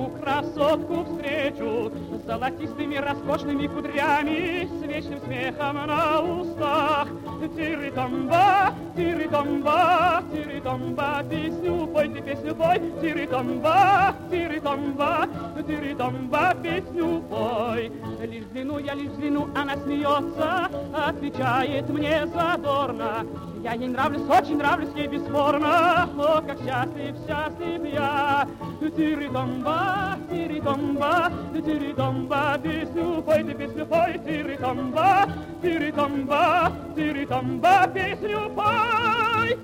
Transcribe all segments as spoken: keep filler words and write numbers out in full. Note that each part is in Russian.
одну красотку встречу с золотистыми роскошными кудрями, с вечным смехом на устах. Тири-томба, тири-томба, тири-томба, песню пой, ты песню пой. Тири-томба, тири-томба, тири-томба, песню пой. Лишь взгляну, я лишь взгляну, она смеется, отвечает мне задорно. Я ей нравлюсь, очень нравлюсь ей бесспорно. О, как счастлив, счастлив я. Тири-томба, тири-томба, тири-томба, песню пой, ты песню пой. Тири-томба, тири-томба, тири-томба, песню пой.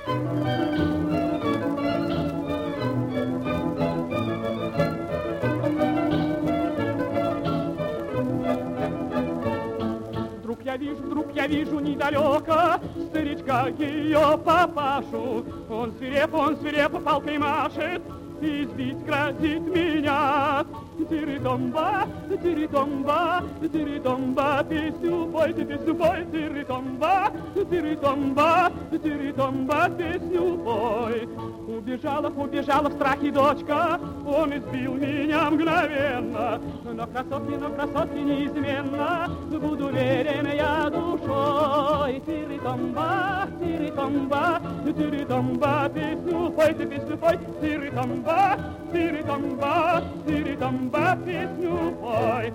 Вдруг я вижу, вдруг я вижу недалеко старичка ее папашу. Он свиреп, он свиреп палкой машет, избить грозит меня. Тири-томба, тири-томба, тири-томба, песню пой, ты песню пой. Тири-томба, тири-томба, тири-томба, песню пой. Убежала, убежала в страхе дочка, он избил меня мгновенно. Но красотки, но красотки неизменно, буду верен я душой. Тири-томба, тири-томба, тири-томба, песню пой, ты песню пой. Тири-томба, тири-томба, тири-томба, песню пой.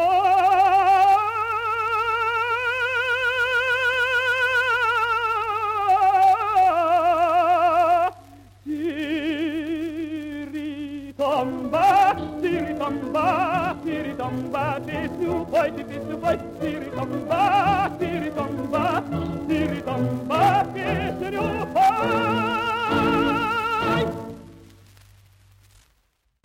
Тири-томба, тири-томба, тири-томба, песню пой, ты песню пой. Тири-томба, тири-томба,